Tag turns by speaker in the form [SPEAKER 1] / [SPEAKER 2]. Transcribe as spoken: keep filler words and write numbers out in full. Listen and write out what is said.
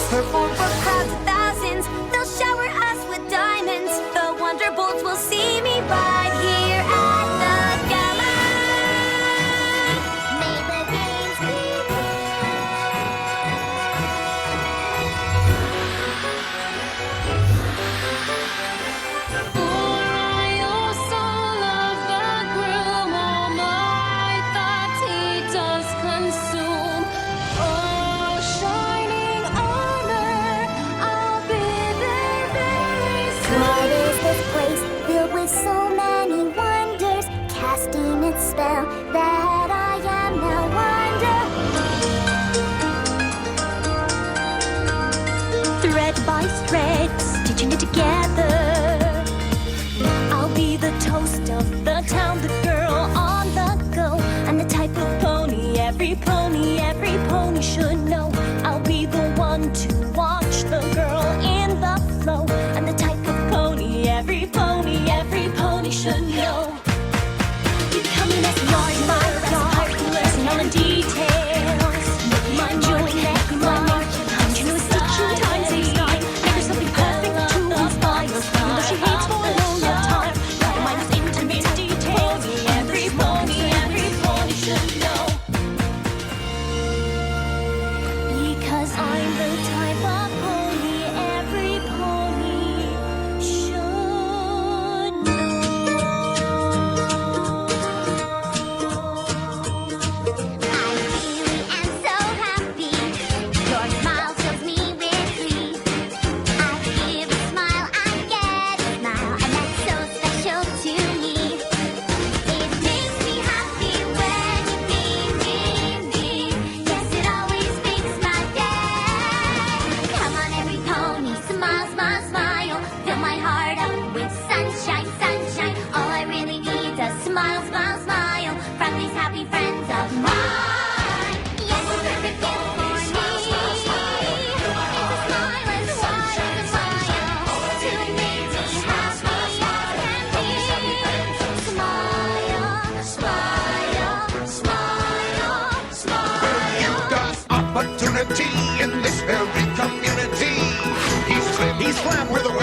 [SPEAKER 1] Perform for crowds of thousands. They'll shower us with diamonds. The Wonderbolts will see me right here at the gala. May the games begin.
[SPEAKER 2] For I also love the groom. All my thoughts he does consume. Oh, shining armor, I'll be there very soon.
[SPEAKER 1] What is this place filled with so many wonders, casting its spell that I am now wonder? Thread by thread, stitching it together. I'll be the toast of the town, the girl on the go, and the type of pony every pony, every pony should know. I'll be the one to watch the girl in the flow, and the type of pony every pony, every pony should know. Becoming as large, my heartless, and all the details. Mind your neck, my mark, continuous stitching times each nine. Make her something perfect to inspire, even though she hates for a long time. My mind is intimate details. Every pony, every pony should know. Because I'm the type of pony every pony should know. I really am so happy. Your smile fills me with glee. I give a smile, I get a smile, and that's so special to me. It makes me happy when you meet me. Yes, it always makes my day. Come on, every pony, smile, smile, smile. Fill my heart up with sunshine, sunshine. All I really need is a smile, smile, smile from these happy friends of mine. Yes, it's perfect gift for me. It's a smile as wide as a mile to make me happy as can be. Smile, smile, smile, smile.
[SPEAKER 3] You've got opportunity in this very community. He's slim, he's flam with a